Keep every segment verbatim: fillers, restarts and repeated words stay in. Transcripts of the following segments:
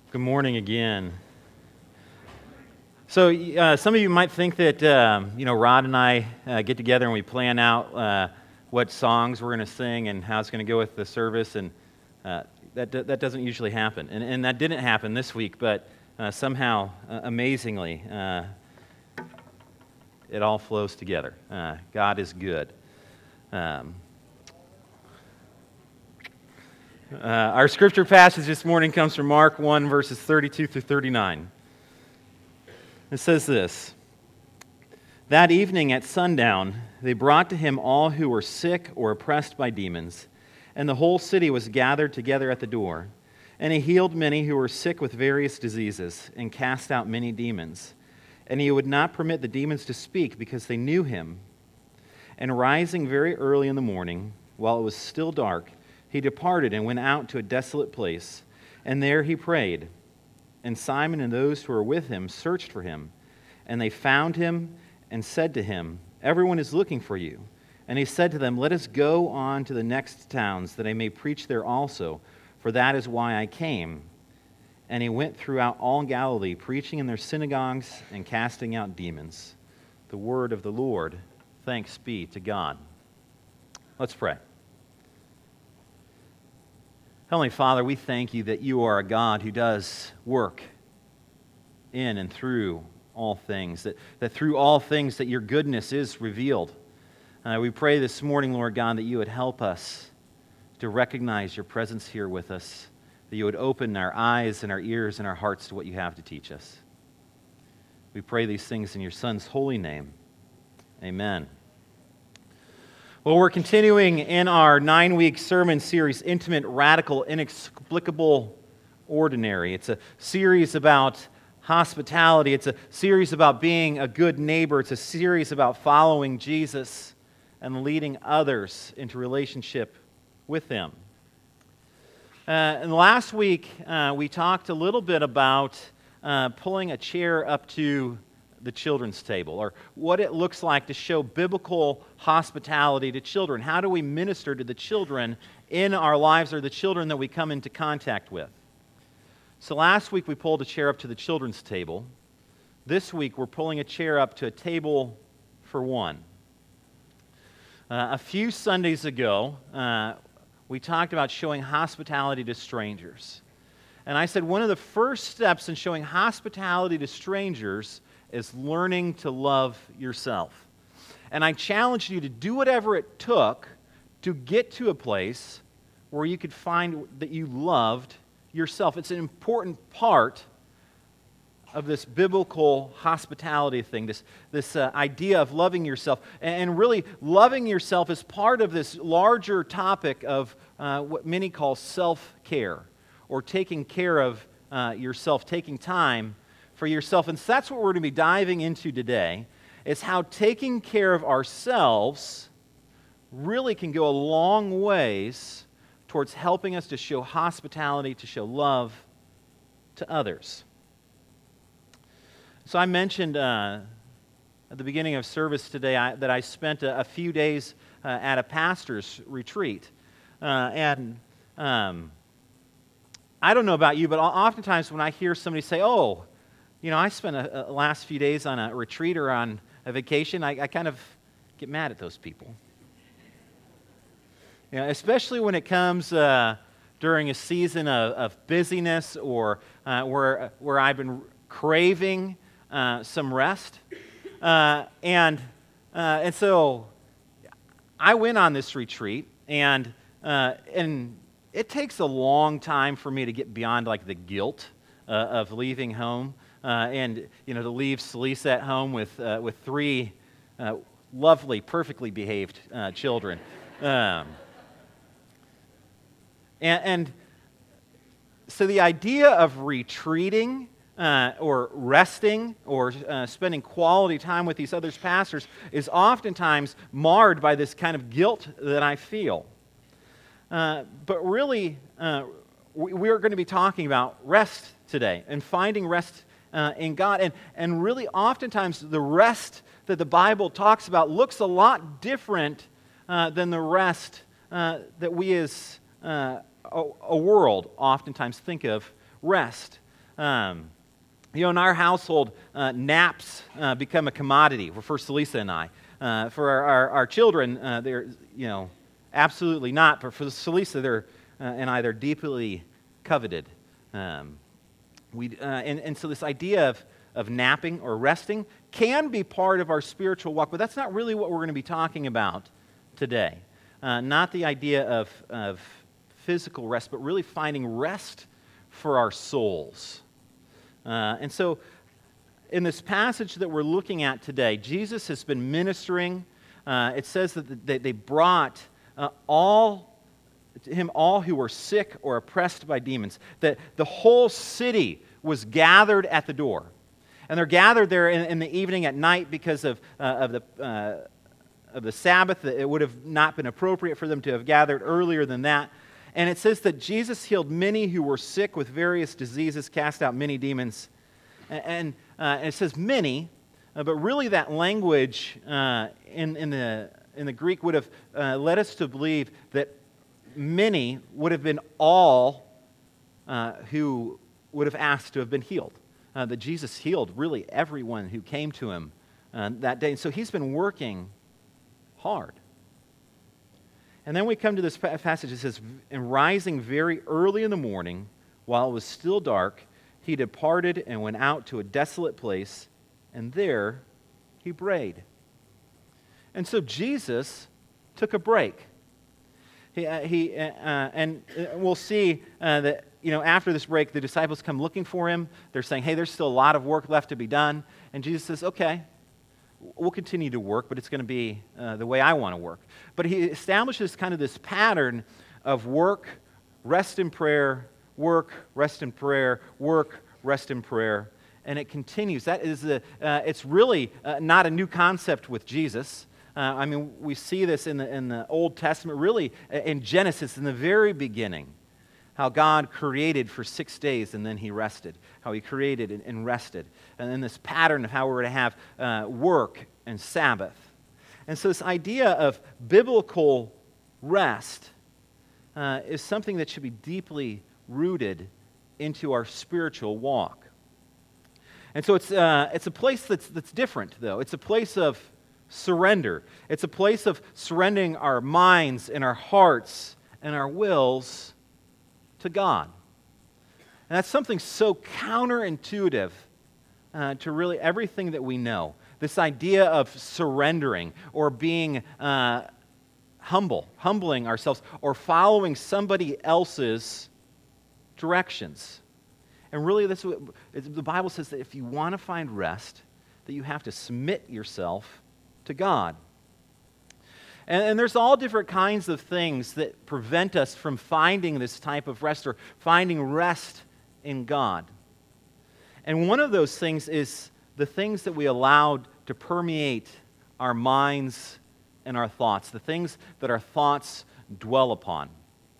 Good morning again. So, uh, some of you might think that um, you know Rod and I uh, get together and we plan out uh, what songs we're going to sing and how it's going to go with the service, and uh, that that doesn't usually happen. And and that didn't happen this week, but uh, somehow, uh, amazingly, uh, it all flows together. Uh, God is good. Um, Uh, our scripture passage this morning comes from Mark one, verses thirty-two through thirty-nine. It says this: That evening at sundown, they brought to him all who were sick or oppressed by demons, and the whole city was gathered together at the door. And he healed many who were sick with various diseases, and cast out many demons. And he would not permit the demons to speak, because they knew him. And rising very early in the morning, while it was still dark, he departed and went out to a desolate place, and there he prayed. And Simon and those who were with him searched for him, and they found him and said to him, "Everyone is looking for you." And he said to them, "Let us go on to the next towns, that I may preach there also, for that is why I came." And he went throughout all Galilee, preaching in their synagogues and casting out demons. The word of the Lord. Thanks be to God. Let's pray. Heavenly Father, we thank you that you are a God who does work in and through all things, that, that through all things that your goodness is revealed. Uh, we pray this morning, Lord God, that you would help us to recognize your presence here with us, that you would open our eyes and our ears and our hearts to what you have to teach us. We pray these things in your Son's holy name. Amen. Well, we're continuing in our nine-week sermon series, Intimate, Radical, Inexplicable, Ordinary. It's a series about hospitality. It's a series about being a good neighbor. It's a series about following Jesus and leading others into relationship with Him. Uh, and last week, uh, we talked a little bit about uh, pulling a chair up to the children's table, or what it looks like to show biblical hospitality to children. How do we minister to the children in our lives, or the children that we come into contact with? So last week we pulled a chair up to the children's table. This week we're pulling a chair up to a table for one. Uh, a few Sundays ago, uh, we talked about showing hospitality to strangers. And I said one of the first steps in showing hospitality to strangers is learning to love yourself. And I challenged you to do whatever it took to get to a place where you could find that you loved yourself. It's an important part of this biblical hospitality thing, this, this uh, idea of loving yourself. And really, loving yourself is part of this larger topic of uh, what many call self-care, or taking care of uh, yourself, taking time for yourself. And so that's what we're going to be diving into today, is how taking care of ourselves really can go a long ways towards helping us to show hospitality, to show love to others. So I mentioned uh, at the beginning of service today I, that I spent a, a few days uh, at a pastor's retreat. Uh, and um, I don't know about you, but oftentimes when I hear somebody say, "Oh, you know, I spent a, a last few days on a retreat or on a vacation," I, I kind of get mad at those people. You know, especially when it comes uh, during a season of, of busyness, or uh, where where I've been craving uh, some rest, uh, and uh, and so I went on this retreat, and uh, and it takes a long time for me to get beyond like the guilt uh, of leaving home. Uh, and, you know, to leave Celisa at home with uh, with three uh, lovely, perfectly behaved uh, children. Um, and, and so the idea of retreating uh, or resting or uh, spending quality time with these other pastors is oftentimes marred by this kind of guilt that I feel. Uh, but really, uh, we, we're going to be talking about rest today, and finding rest Uh, in God. And, and really oftentimes the rest that the Bible talks about looks a lot different uh, than the rest uh, that we as uh, a, a world oftentimes think of rest. Um, you know, in our household, uh, naps uh, become a commodity for Celisa and I. Uh, for our, our, our children, uh, they're, you know, absolutely not. But for Celisa they're, uh, and I, they're deeply coveted. Um, we, uh, and, and so this idea of, of napping or resting can be part of our spiritual walk, but that's not really what we're going to be talking about today. Uh, not the idea of, of physical rest, but really finding rest for our souls. Uh, and so in this passage that we're looking at today, Jesus has been ministering. Uh, it says that they, they brought uh, all to him all who were sick or oppressed by demons. That the whole city was gathered at the door. And they're gathered there in, in the evening at night because of, uh, of the... Uh, of the Sabbath. It would have not been appropriate for them to have gathered earlier than that. And it says that Jesus healed many who were sick with various diseases, cast out many demons. And, and, uh, and it says many, uh, but really that language uh, in, in, the, in the Greek would have uh, led us to believe that many would have been all uh, who would have asked to have been healed. Uh, that Jesus healed really everyone who came to him uh, that day. And so he's been working hard. And then we come to this passage. It says, and rising very early in the morning, while it was still dark, he departed and went out to a desolate place, and there he prayed. And so Jesus took a break. He, uh, he uh, and we'll see uh, that, you know, after this break, the disciples come looking for him. They're saying, hey, there's still a lot of work left to be done. And Jesus says, okay, we'll continue to work, but it's going to be uh, the way I want to work. But he establishes kind of this pattern of work, rest in prayer, work, rest in prayer, work, rest in prayer, and it continues. That is, a, uh, it's really uh, not a new concept with Jesus. Uh, I mean, we see this in the in the Old Testament, really in Genesis, in the very beginning. How God created for six days and then he rested. How he created and, and rested. And then this pattern of how we're to have uh, work and Sabbath. And so this idea of biblical rest uh, is something that should be deeply rooted into our spiritual walk. And so it's, uh, it's a place that's, that's different, though. It's a place of surrender. It's a place of surrendering our minds and our hearts and our wills to God. And that's something so counterintuitive uh, to really everything that we know. This idea of surrendering or being uh, humble, humbling ourselves, or following somebody else's directions. And really, this the Bible says that if you want to find rest, that you have to submit yourself to God. And, and there's all different kinds of things that prevent us from finding this type of rest or finding rest in God. And one of those things is the things that we allowed to permeate our minds and our thoughts, the things that our thoughts dwell upon.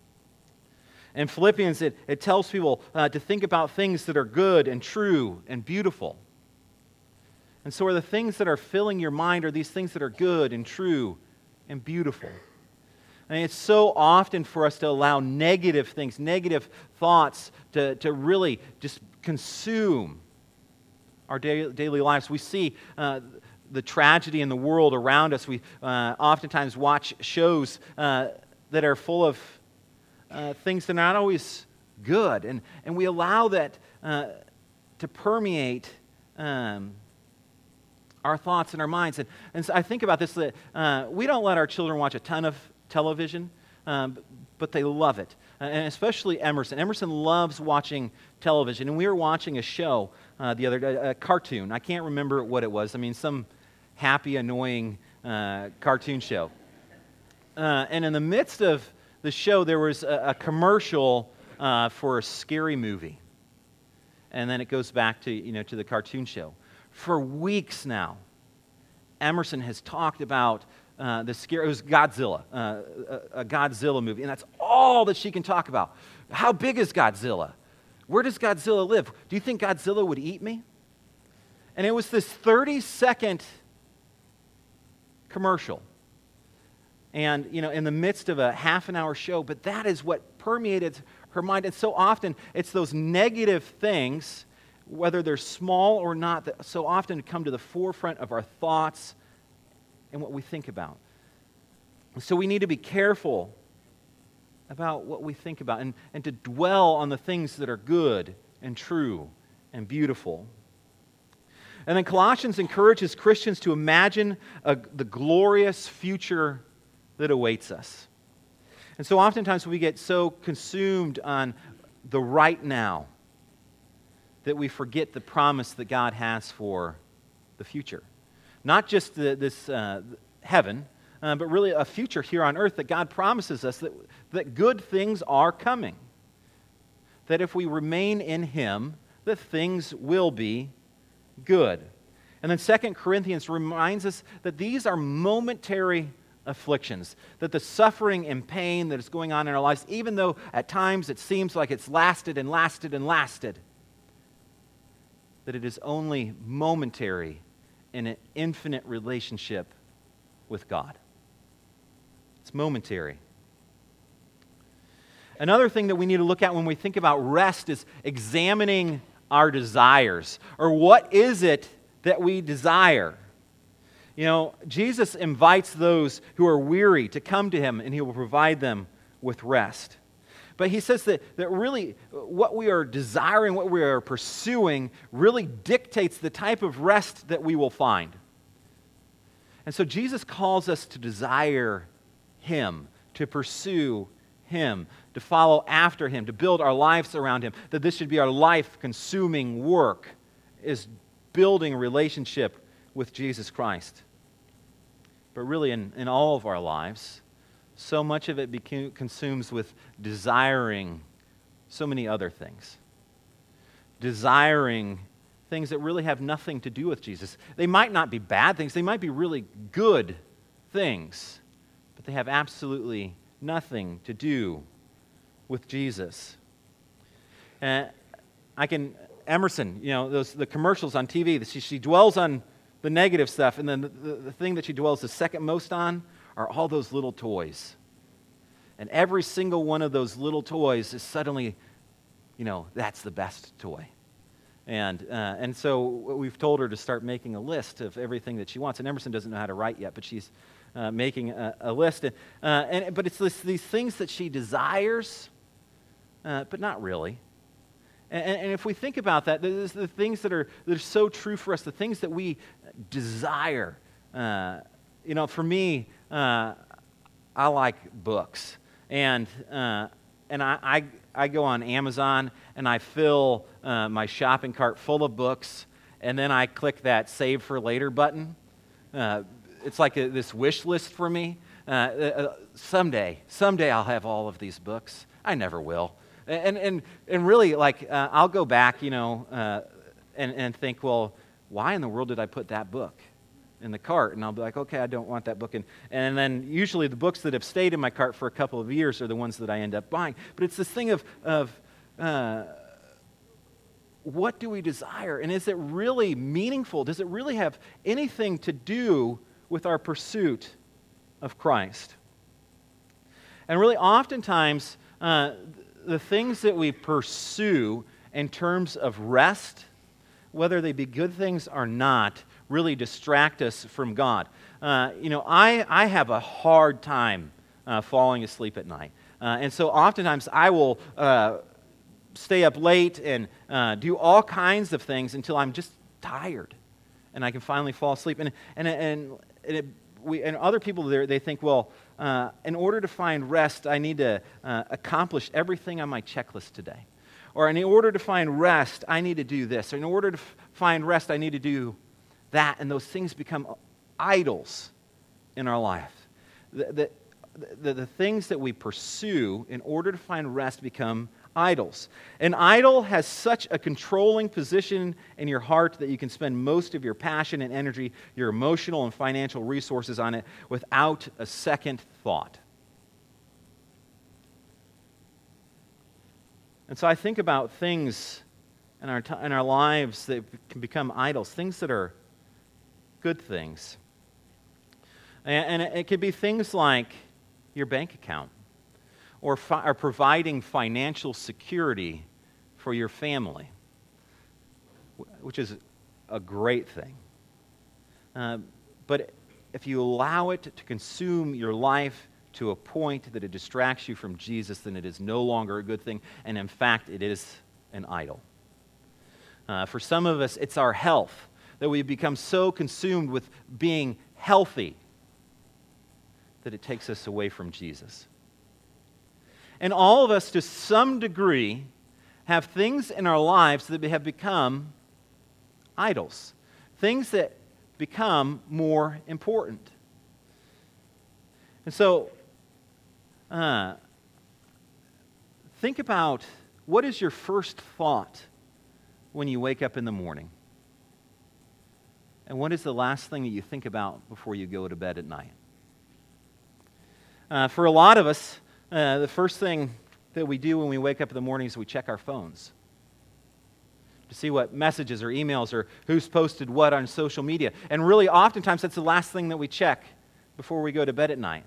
In Philippians, it, it tells people uh, to think about things that are good and true and beautiful. And so are the things that are filling your mind are these things that are good and true and beautiful. I mean, it's so often for us to allow negative things, negative thoughts to, to really just consume our daily, daily lives. We see uh, the tragedy in the world around us. We uh, oftentimes watch shows uh, that are full of uh, things that are not always good. And, and we allow that uh, to permeate um our thoughts and our minds. And, and so I think about this, that uh, we don't let our children watch a ton of television, um, but they love it. Uh, and especially Emerson. Emerson loves watching television. And we were watching a show uh, the other day, a cartoon. I can't remember what it was. I mean, some happy, annoying uh, cartoon show. Uh, and in the midst of the show, there was a, a commercial uh, for a scary movie. And then it goes back to, you know, to the cartoon show. For weeks now, Emerson has talked about uh, the scary, it was Godzilla, uh, a, a Godzilla movie, and that's all that she can talk about. How big is Godzilla? Where does Godzilla live? Do you think Godzilla would eat me? And it was this thirty-second commercial. And, you know, in the midst of a half an hour show, but that is what permeated her mind. And so often, it's those negative things whether they're small or not, that so often come to the forefront of our thoughts and what we think about. So we need to be careful about what we think about and, and to dwell on the things that are good and true and beautiful. And then Colossians encourages Christians to imagine a, the glorious future that awaits us. And so oftentimes we get so consumed on the right now that we forget the promise that God has for the future. Not just the, this uh, heaven, uh, but really a future here on earth that God promises us that, that good things are coming. That if we remain in Him, that things will be good. And then Second Corinthians reminds us that these are momentary afflictions, that the suffering and pain that is going on in our lives, even though at times it seems like it's lasted and lasted and lasted, that it is only momentary in an infinite relationship with God. It's momentary. Another thing that we need to look at when we think about rest is examining our desires, or what is it that we desire? You know, Jesus invites those who are weary to come to Him, and He will provide them with rest. But He says that, that really what we are desiring, what we are pursuing, really dictates the type of rest that we will find. And so Jesus calls us to desire Him, to pursue Him, to follow after Him, to build our lives around Him, that this should be our life-consuming work, is building a relationship with Jesus Christ. But really, in, in all of our lives, so much of it beca- consumes with desiring so many other things. Desiring things that really have nothing to do with Jesus. They might not be bad things, they might be really good things, but they have absolutely nothing to do with Jesus. And I can, Emerson, you know, those the commercials on T V, she, she dwells on the negative stuff, and then the, the, the thing that she dwells the second most on are all those little toys. And every single one of those little toys is suddenly, you know, that's the best toy. And uh, and so we've told her to start making a list of everything that she wants. And Emerson doesn't know how to write yet, but she's uh, making a, a list. And, uh, and but it's this, these things that she desires, uh, but not really. And, and if we think about that, the, the things that are that are so true for us, the things that we desire. Uh, you know, for me, uh, I like books, and uh, and I, I I go on Amazon and I fill uh, my shopping cart full of books, and then I click that Save for Later button. Uh, it's like a, this wish list for me. Uh, uh, someday, someday I'll have all of these books. I never will. And and and really, like, uh, I'll go back, you know, uh, and and think, well, why in the world did I put that book in the cart? And I'll be like, okay, I don't want that book. And and then usually the books that have stayed in my cart for a couple of years are the ones that I end up buying. But it's this thing of of uh, what do we desire, and is it really meaningful? Does it really have anything to do with our pursuit of Christ? And really, oftentimes. Uh, The things that we pursue in terms of rest, whether they be good things or not, really distract us from God. Uh, you know, I, I have a hard time uh, falling asleep at night. Uh, and so oftentimes I will uh, stay up late and uh, do all kinds of things until I'm just tired and I can finally fall asleep. And, and, and, and, it, we, and other people there, they think, well, Uh, in order to find rest, I need to uh, accomplish everything on my checklist today. Or in order to find rest, I need to do this. Or in order to f- find rest, I need to do that. And those things become idols in our life. The, the, the, the things that we pursue in order to find rest become idols. An idol has such a controlling position in your heart that you can spend most of your passion and energy, your emotional and financial resources on it without a second thought. And so I think about things in our, t- in our lives that can become idols, things that are good things. And, and it, it could be things like your bank account. Or, fi- or providing financial security for your family. which is a great thing. Uh, but if you allow it to consume your life to a point that it distracts you from Jesus, then it is no longer a good thing, and in fact, it is an idol. Uh, for some of us, it's our health, that we've become so consumed with being healthy that it takes us away from Jesus. And all of us, to some degree, have things in our lives that have become idols, things that become more important. And so, uh, think about, what is your first thought when you wake up in the morning? And what is the last thing that you think about before you go to bed at night? Uh, for a lot of us, uh, the first thing that we do when we wake up in the morning is we check our phones to see what messages or emails or who's posted what on social media. And really, oftentimes, that's the last thing that we check before we go to bed at night.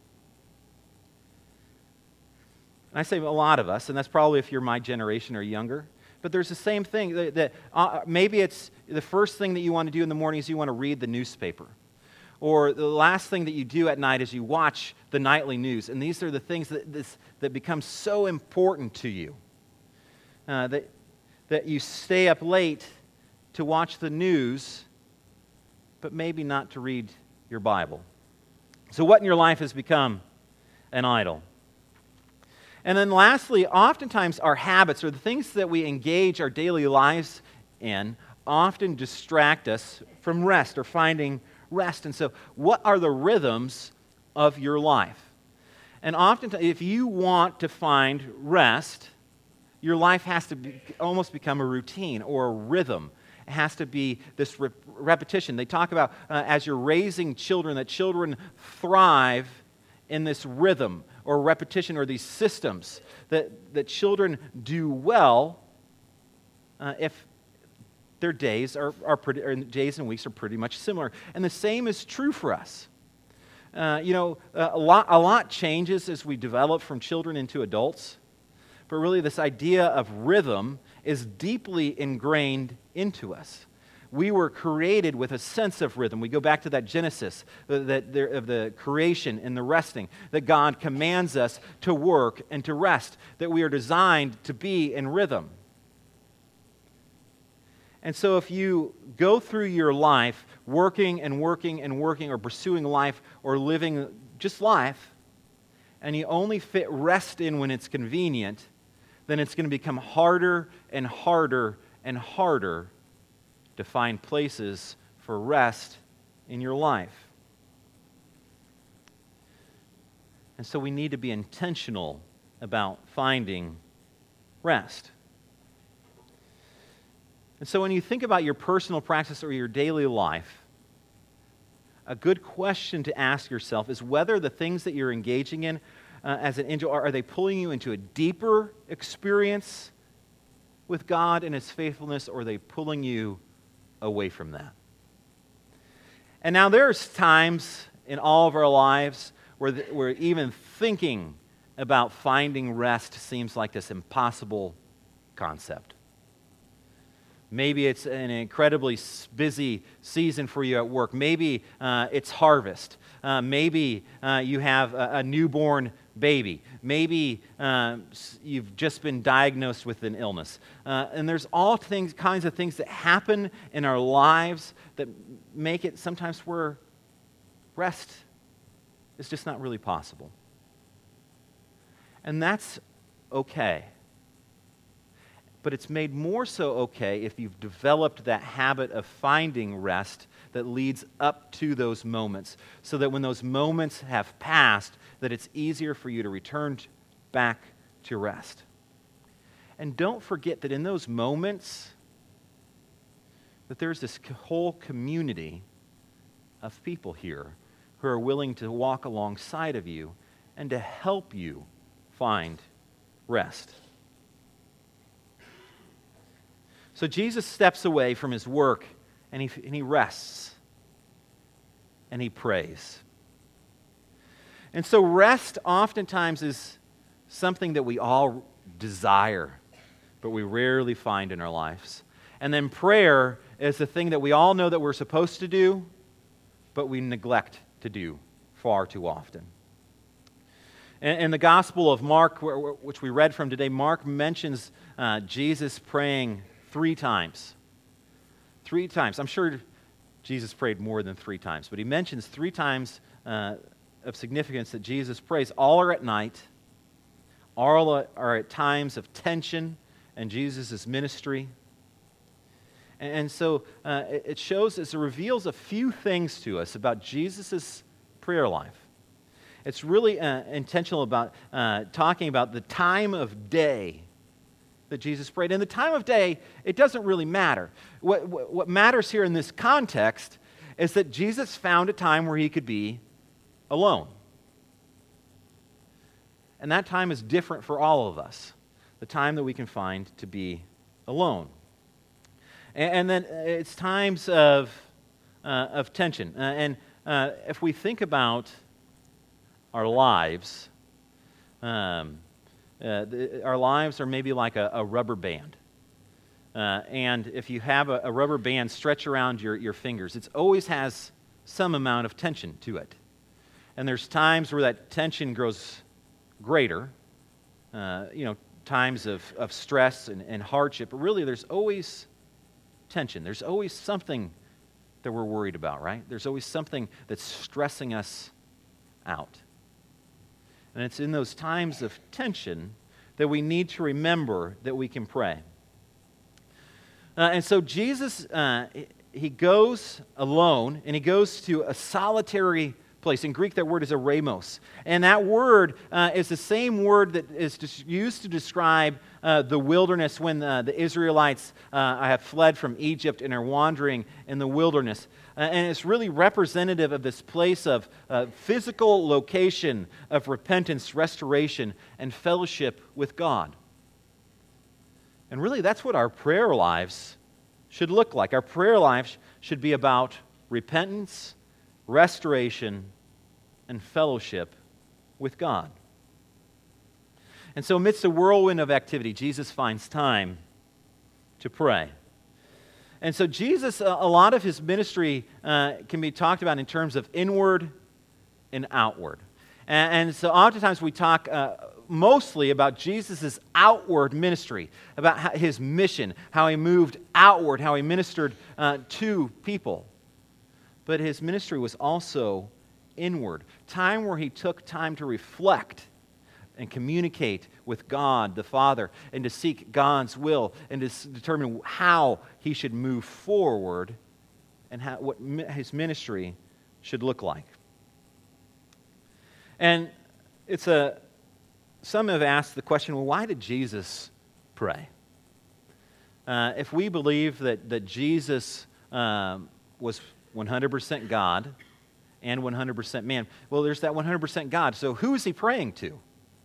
And I say a lot of us, and that's probably if you're my generation or younger, but there's the same thing. That, that uh, maybe it's the first thing that you want to do in the morning is you want to read the newspaper. Or the last thing that you do at night is you watch the nightly news. And these are the things that, this, that become so important to you. Uh, that, that you stay up late to watch the news, but maybe not to read your Bible. So what in your life has become an idol? And then lastly, oftentimes our habits, or the things that we engage our daily lives in, often distract us from rest or finding rest. And so what are the rhythms of your life? And oftentimes, if you want to find rest, your life has to be, almost become a routine or a rhythm. It has to be this re- repetition. They talk about, uh, as you're raising children, that children thrive in this rhythm or repetition or these systems, that, that children do well uh, if their days are, are pretty, or days and weeks are pretty much similar. And the same is true for us. Uh, you know, a lot, a lot changes as we develop from children into adults, but really this idea of rhythm is deeply ingrained into us. We were created with a sense of rhythm. We go back to that Genesis, that there, of the creation and the resting, that God commands us to work and to rest, that we are designed to be in rhythm. And so if you go through your life working and working and working, or pursuing life, or living just life, and you only fit rest in when it's convenient, then it's going to become harder and harder and harder to find places for rest in your life. And so we need to be intentional about finding rest. And so when you think about your personal practice or your daily life, a good question to ask yourself is whether the things that you're engaging in uh, as an angel, are, are they pulling you into a deeper experience with God and His faithfulness, or are they pulling you away from that? And now there's times in all of our lives where, the, where even thinking about finding rest seems like this impossible concept. Maybe it's an incredibly busy season for you at work. Maybe uh, it's harvest. Uh, maybe uh, you have a, a newborn baby. Maybe uh, you've just been diagnosed with an illness. Uh, and there's all things, kinds of things that happen in our lives that make it sometimes where rest is just not really possible. And that's okay. But it's made more so okay if you've developed that habit of finding rest that leads up to those moments, so that when those moments have passed, that it's easier for you to return back to rest. And don't forget that in those moments, that there's this whole community of people here who are willing to walk alongside of you and to help you find rest. So Jesus steps away from his work and he, and he rests and he prays. And so rest oftentimes is something that we all desire, but we rarely find in our lives. And then prayer is the thing that we all know that we're supposed to do, but we neglect to do far too often. In, in the Gospel of Mark, which we read from today, Mark mentions uh, Jesus praying three times. Three times. I'm sure Jesus prayed more than three times, but he mentions three times uh, of significance that Jesus prays. All are at night. All are at times of tension in Jesus' ministry. And, and so uh, it shows us, it reveals a few things to us about Jesus' prayer life. It's really uh, intentional about uh, talking about the time of day that Jesus prayed. And the time of day, it doesn't really matter. What, what, what matters here in this context is that Jesus found a time where he could be alone. And that time is different for all of us, the time that we can find to be alone. And, and then it's times of, uh, of tension. Uh, and uh, if we think about our lives, um, uh, the, our lives are maybe like a, a rubber band. Uh, and if you have a, a rubber band stretch around your, your fingers, it always has some amount of tension to it. And there's times where that tension grows greater, uh, you know, times of, of stress and, and hardship, but really there's always tension. There's always something that we're worried about, right? There's always something that's stressing us out. And it's in those times of tension that we need to remember that we can pray. Uh, and so Jesus, uh, he goes alone, and he goes to a solitary place. In Greek, that word is eremos. And that word uh, is the same word that is used to describe uh, the wilderness when uh, the Israelites uh, have fled from Egypt and are wandering in the wilderness. Uh, and it's really representative of this place of uh, physical location of repentance, restoration, and fellowship with God. And really, that's what our prayer lives should look like. Our prayer lives should be about repentance, restoration, and fellowship with God. And so amidst a whirlwind of activity, Jesus finds time to pray. And so Jesus, a lot of his ministry uh, can be talked about in terms of inward and outward. And, and so oftentimes we talk uh, mostly about Jesus' outward ministry, about how, his mission, how he moved outward, how he ministered uh, to people. But his ministry was also inward, time where he took time to reflect and communicate with God the Father and to seek God's will and to s- determine how he should move forward and how, what mi- his ministry should look like. And it's a some have asked the question, well, why did Jesus pray? Uh, if we believe that, that Jesus um, was one hundred percent God and one hundred percent man, well, there's that one hundred percent God. So who is he praying to?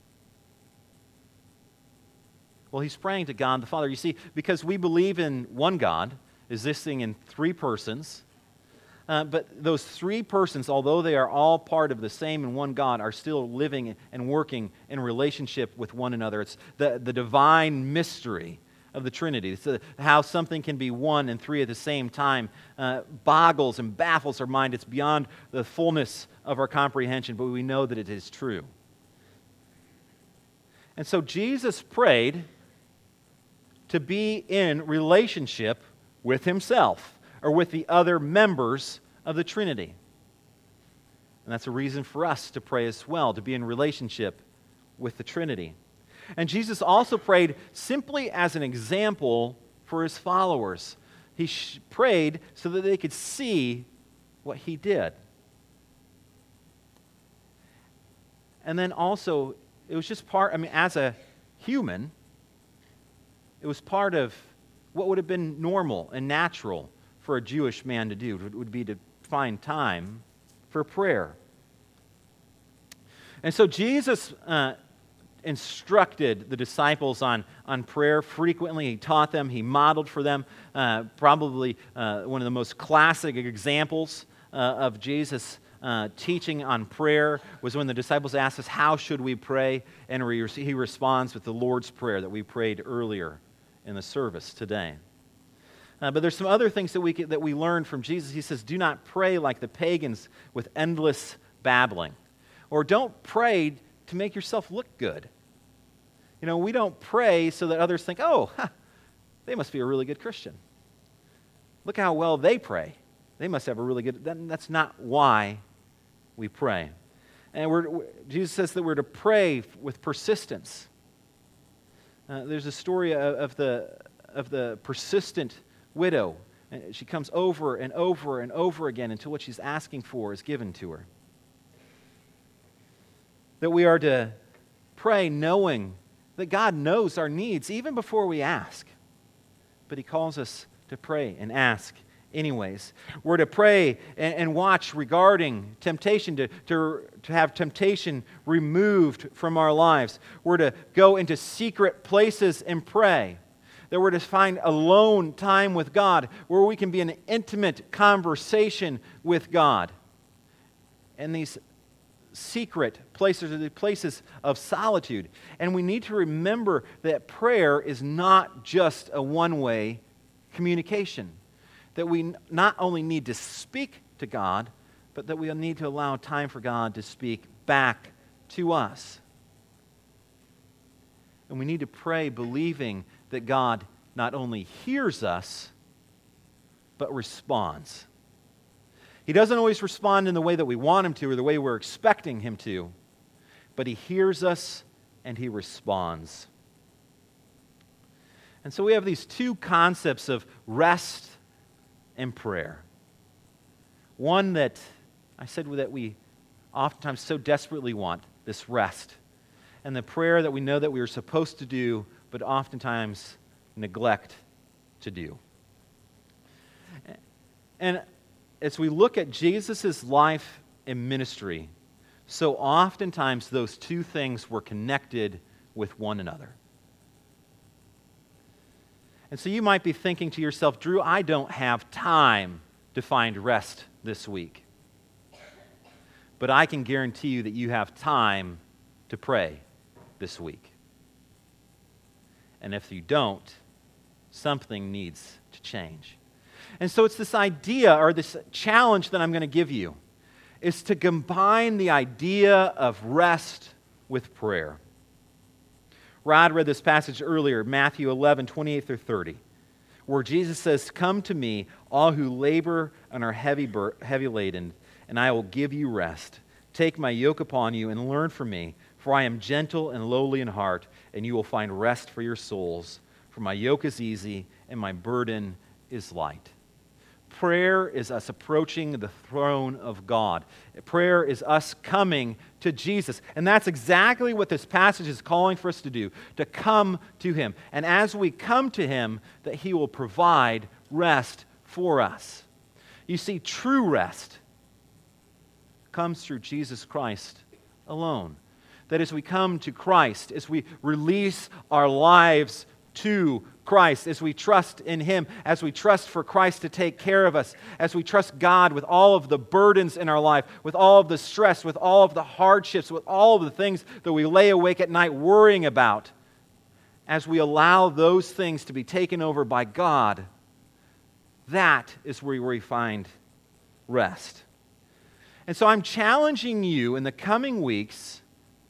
Well, he's praying to God the Father. You see, because we believe in one God, existing in three persons, uh, but those three persons, although they are all part of the same and one God, are still living and working in relationship with one another. It's the, the divine mystery of the Trinity. It's the, how something can be one and three at the same time uh, boggles and baffles our mind. It's beyond the fullness of our comprehension, but we know that it is true. And so Jesus prayed to be in relationship with himself or with the other members of the Trinity. And that's a reason for us to pray as well, to be in relationship with the Trinity. And Jesus also prayed simply as an example for his followers. He sh- prayed so that they could see what he did. And then also, it was just part, I mean, as a human, it was part of what would have been normal and natural for a Jewish man to do. It would be to find time for prayer. And so Jesus uh, instructed the disciples on, on prayer frequently. He taught them, he modeled for them. Uh, probably uh, one of the most classic examples uh, of Jesus' uh, teaching on prayer was when the disciples asked us, how should we pray? And he, he responds with the Lord's Prayer that we prayed earlier in the service today. Uh, but there's some other things that we could, that we learn from Jesus. He says, do not pray like the pagans with endless babbling. Or don't pray to make yourself look good. You know, we don't pray so that others think, oh, huh, they must be a really good Christian. Look how well they pray. They must have a really good... That's not why we pray. And we're, Jesus says that we're to pray with persistence. Uh, there's a story of, of the of the persistent widow. She comes over and over and over again until what she's asking for is given to her. That we are to pray knowing that God knows our needs even before we ask. But He calls us to pray and ask anyways. We're to pray and, and watch regarding temptation, to, to, to have temptation removed from our lives. We're to go into secret places and pray. That we're to find alone time with God where we can be in an intimate conversation with God. And these secret places are the places of solitude. And we need to remember that prayer is not just a one-way communication. That we not only need to speak to God, but that we need to allow time for God to speak back to us. And we need to pray believing that God not only hears us, but responds. He doesn't always respond in the way that we want Him to or the way we're expecting Him to, but He hears us and He responds. And so we have these two concepts of rest and prayer. One that I said that we oftentimes so desperately want, this rest. And the prayer that we know that we are supposed to do, but oftentimes neglect to do. And as we look at Jesus' life and ministry, so oftentimes those two things were connected with one another. And so you might be thinking to yourself, Drew, I don't have time to find rest this week. But I can guarantee you that you have time to pray this week. And if you don't, something needs to change. And so it's this idea or this challenge that I'm going to give you is to combine the idea of rest with prayer. Rod read this passage earlier, Matthew eleven, twenty-eight through thirty, where Jesus says, come to me, all who labor and are heavy, bur- heavy laden, and I will give you rest. Take my yoke upon you and learn from me, for I am gentle and lowly in heart, and you will find rest for your souls. For my yoke is easy and my burden is light. Prayer is us approaching the throne of God. Prayer is us coming to Jesus. And that's exactly what this passage is calling for us to do, to come to Him. And as we come to Him, that He will provide rest for us. You see, true rest comes through Jesus Christ alone. That as we come to Christ, as we release our lives to Christ, as we trust in Him, as we trust for Christ to take care of us, as we trust God with all of the burdens in our life, with all of the stress, with all of the hardships, with all of the things that we lay awake at night worrying about, as we allow those things to be taken over by God, that is where we find rest. And so I'm challenging you in the coming weeks,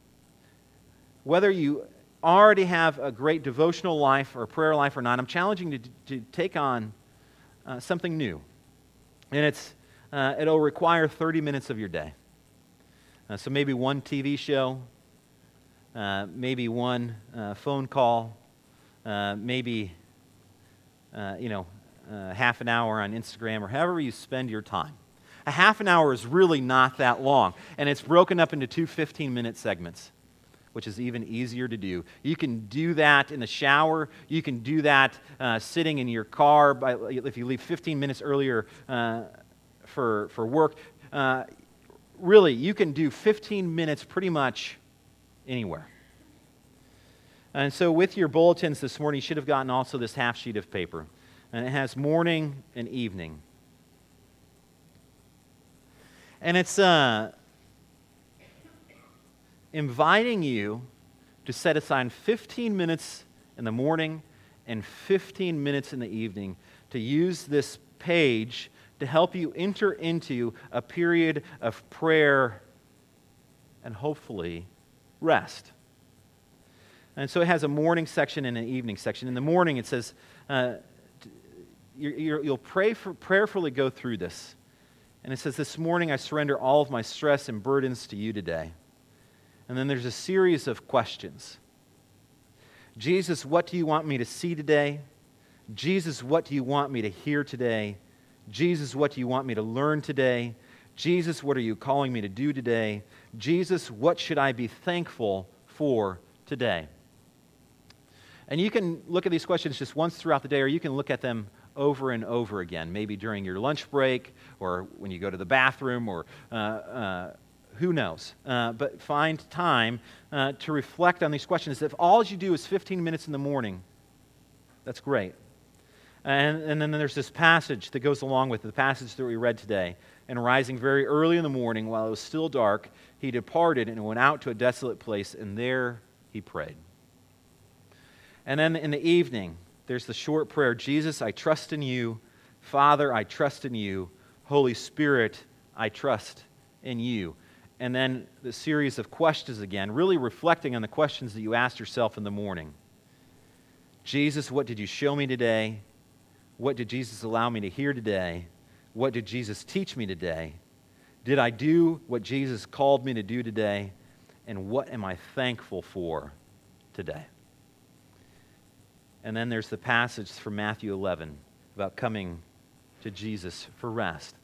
whether you already have a great devotional life or prayer life or not, I'm challenging you to, to take on uh, something new. And it's uh, it'll require thirty minutes of your day. Uh, so maybe one T V show, uh, maybe one uh, phone call, uh, maybe uh, you know uh, half an hour on Instagram or however you spend your time. A half an hour is really not that long, and it's broken up into two fifteen-minute segments, which is even easier to do. You can do that in the shower. You can do that uh, sitting in your car by, if you leave fifteen minutes earlier uh, for, for work. Uh, really, you can do fifteen minutes pretty much anywhere. And so with your bulletins this morning, you should have gotten also this half sheet of paper. And it has morning and evening. And it's... Uh, inviting you to set aside fifteen minutes in the morning and fifteen minutes in the evening to use this page to help you enter into a period of prayer and hopefully rest. And so it has a morning section and an evening section. In the morning it says, uh, you're, you'll pray for, prayerfully go through this. And it says, this morning I surrender all of my stress and burdens to you today. And then there's a series of questions. Jesus, what do you want me to see today? Jesus, what do you want me to hear today? Jesus, what do you want me to learn today? Jesus, what are you calling me to do today? Jesus, what should I be thankful for today? And you can look at these questions just once throughout the day, or you can look at them over and over again, maybe during your lunch break, or when you go to the bathroom, or uh, uh, who knows. Uh, but find time uh, to reflect on these questions. If all you do is fifteen minutes in the morning, that's great. And, and then there's this passage that goes along with the passage that we read today. And rising very early in the morning, while it was still dark, he departed and went out to a desolate place, and there he prayed. And then in the evening, there's the short prayer, Jesus, I trust in you. Father, I trust in you. Holy Spirit, I trust in you. And then the series of questions again, really reflecting on the questions that you asked yourself in the morning. Jesus, what did you show me today? What did Jesus allow me to hear today? What did Jesus teach me today? Did I do what Jesus called me to do today? And what am I thankful for today? And then there's the passage from Matthew eleven about coming to Jesus for rest.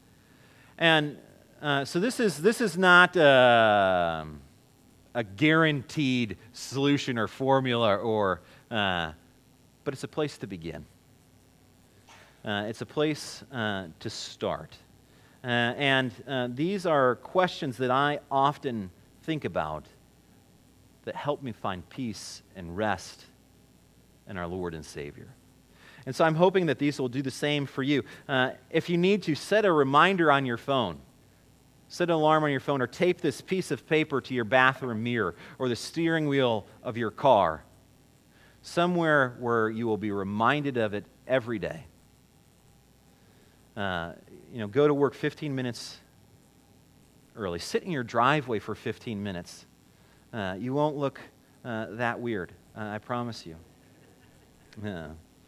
And uh, so this is this is not uh, a guaranteed solution or formula, or uh, but it's a place to begin. Uh, it's a place uh, to start. Uh, and uh, these are questions that I often think about that help me find peace and rest in our Lord and Savior. And so I'm hoping that these will do the same for you. Uh, if you need to, set a reminder on your phone. Set an alarm on your phone, or tape this piece of paper to your bathroom mirror or the steering wheel of your car, somewhere where you will be reminded of it every day. Uh, you know, go to work fifteen minutes early. Sit in your driveway for fifteen minutes. Uh, you won't look uh, that weird, uh, I promise you. Yeah.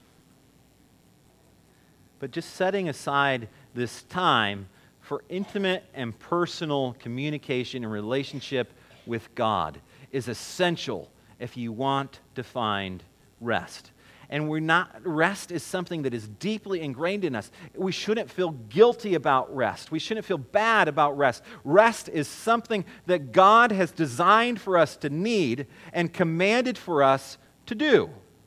But just setting aside this time for intimate and personal communication and relationship with God is essential if you want to find rest. And we're not, rest is something that is deeply ingrained in us. We shouldn't feel guilty about rest. We shouldn't feel bad about rest. Rest is something that God has designed for us to need and commanded for us to do.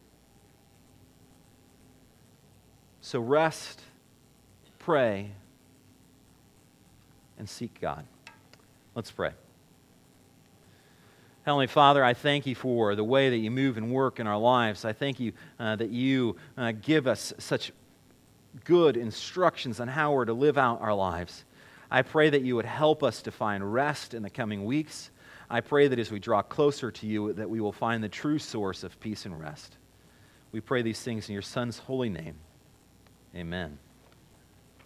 So rest, pray, and seek God. Let's pray. Heavenly Father, I thank you for the way that you move and work in our lives. I thank you uh, that you uh, give us such good instructions on how we're to live out our lives. I pray that you would help us to find rest in the coming weeks. I pray that as we draw closer to you, that we will find the true source of peace and rest. We pray these things in your Son's holy name. Amen.